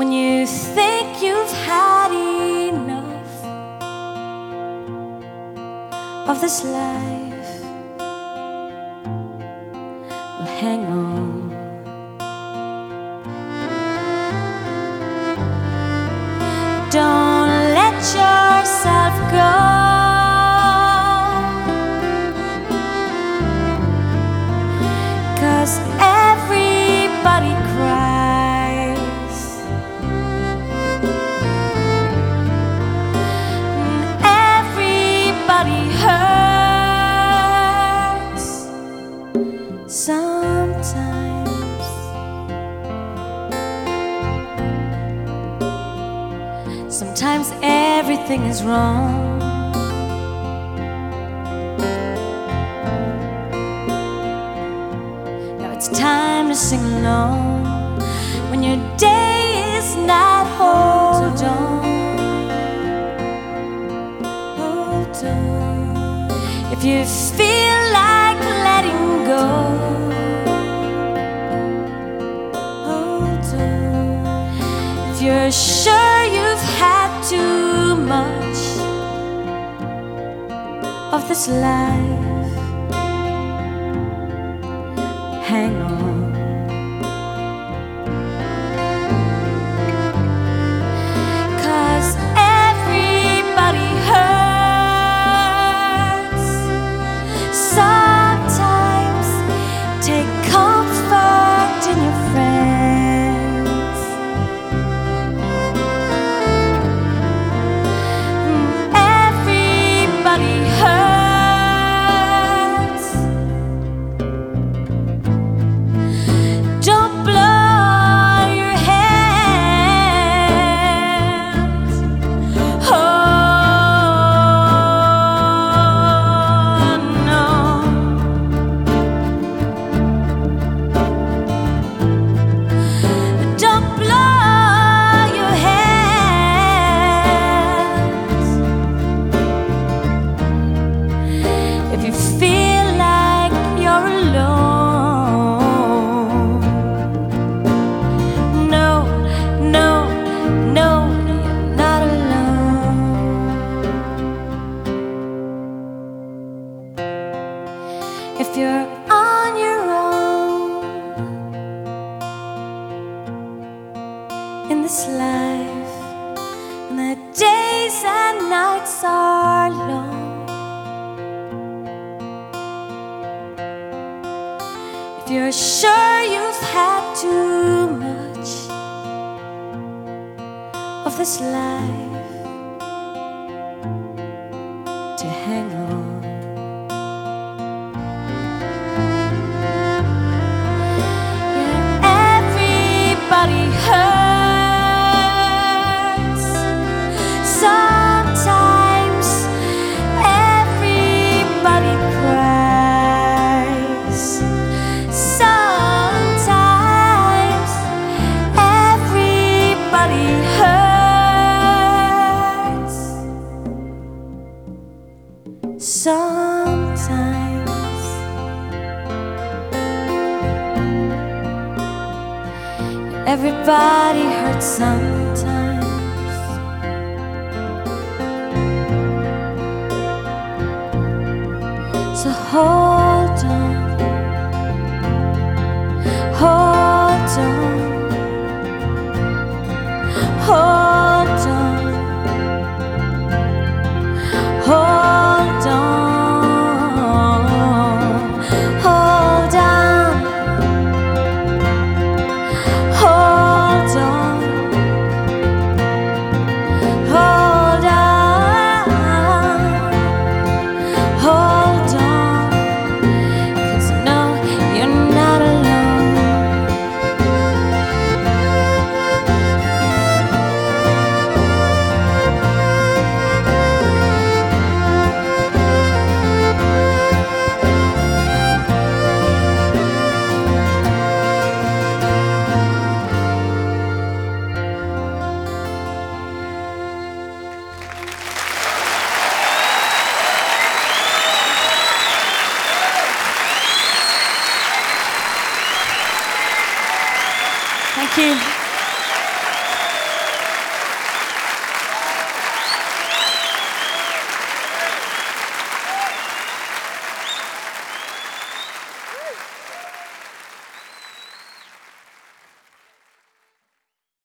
when you think you've had enough of this life, well, hang on. Don't let yourself go, 'cause everybody cries, everybody hurts sometimes. Sometimes everything is wrong. Now it's time to sing along when your day is not. Hold on, hold on. If you feel like letting go, hold on. If you're sure you've had too much of this life, hang on. 'Cause everybody hurts sometimes. Take comfort in your friends. Everybody hurts. Don't blow your hands. Oh no. Don't blow your hands. If you feel like you're alone, no, no, no, you're not alone. If you're on your own in this life, and the days and nights are long, if you're sure you've had too much of this life, to hang on. Yeah, everybody hurts sometimes. Everybody cries sometimes. Everybody hurts sometimes. Everybody hurts sometimes. So hold on, hold on, hold on, hold on, hold on, hold on, hold on, hold on. 'Cause no, you're not alone. Thank you.